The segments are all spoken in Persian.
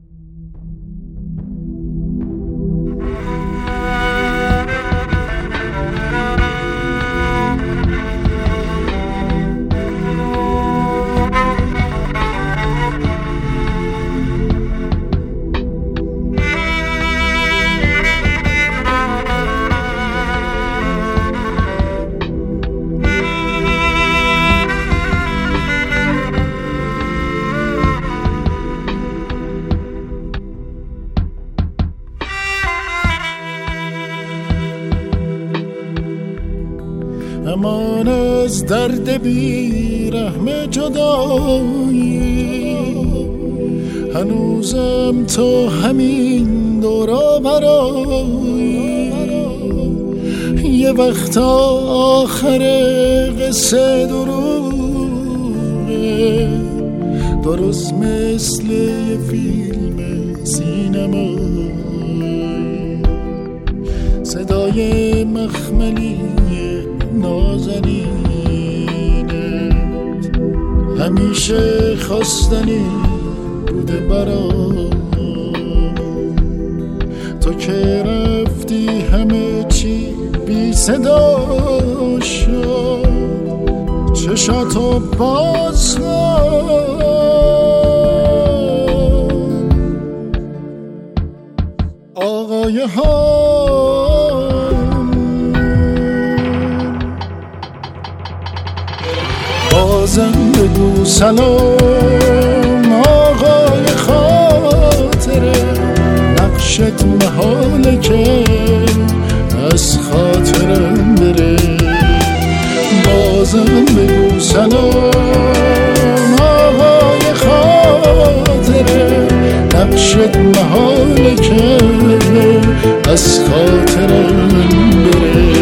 امان از درد بی رحم جدایی، هنوزم تو همین دورا برایی. یه وقت آخر قصه دروغه، درست مثل یه فیلم سینمایی. صدای مخملی نازنینت همیشه خواستنی بوده برام. تو که رفتی همه چی بی صدا شد، چشاتو باز آقای ها. بازم بگو سلام آقای خاطره، نقشت محاله که از خاطرم بره. بازم بگو سلام آقای خاطره، نقشت محاله که از خاطرم بره.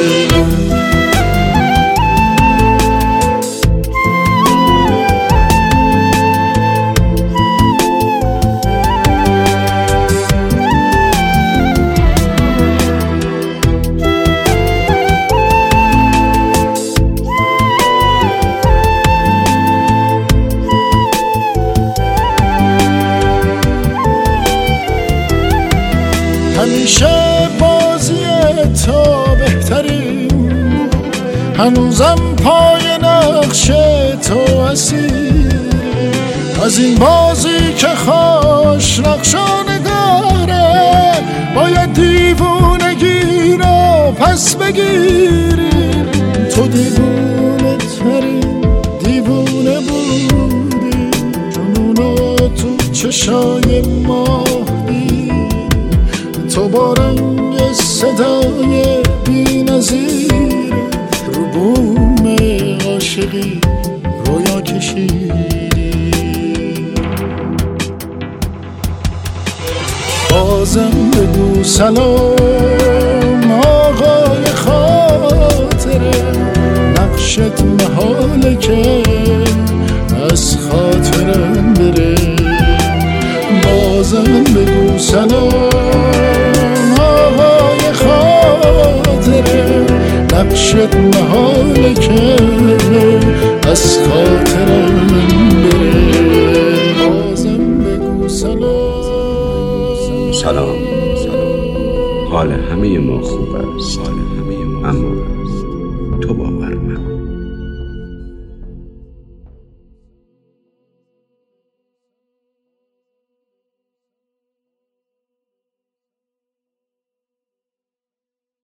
همیشه بازی تو بهترین، هنوزم پای نقش تو اسیر. از این بازی که خوش نقشانگاره، باید دیوونگی رو پس بگیری. تو دیوونه ترین دیوونه بودی، جنونو تو چشای ما تو با رنگ صدای بی نظیر رو بوم عاشقی رویا کشیدی. بازم بگو سلام آقای خاطره، نقشت محاله که از خاطرم بره. بازم بگو سلام نقشت محاله که از خاطرم بره. بازم بگو سلام. سلام، حال همه ما خوب است.